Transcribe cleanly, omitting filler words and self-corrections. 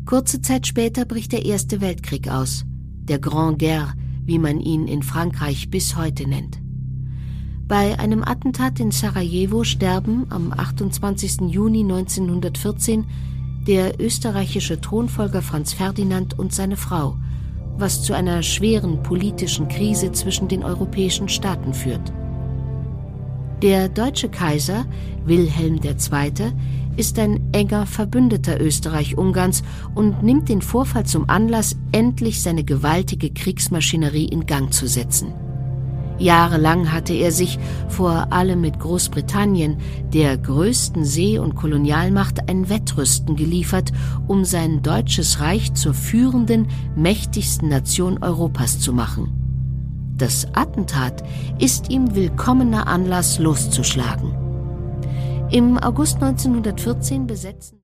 Kurze Zeit später bricht der Erste Weltkrieg aus, der Grande Guerre, wie man ihn in Frankreich bis heute nennt. Bei einem Attentat in Sarajevo sterben am 28. Juni 1914 der österreichische Thronfolger Franz Ferdinand und seine Frau, was zu einer schweren politischen Krise zwischen den europäischen Staaten führt. Der deutsche Kaiser, Wilhelm II., ist ein enger Verbündeter Österreich-Ungarns und nimmt den Vorfall zum Anlass, endlich seine gewaltige Kriegsmaschinerie in Gang zu setzen. Jahrelang hatte er sich, vor allem mit Großbritannien, der größten See- und Kolonialmacht, ein Wettrüsten geliefert, um sein deutsches Reich zur führenden, mächtigsten Nation Europas zu machen. Das Attentat ist ihm willkommener Anlass, loszuschlagen. Im August 1914 besetzen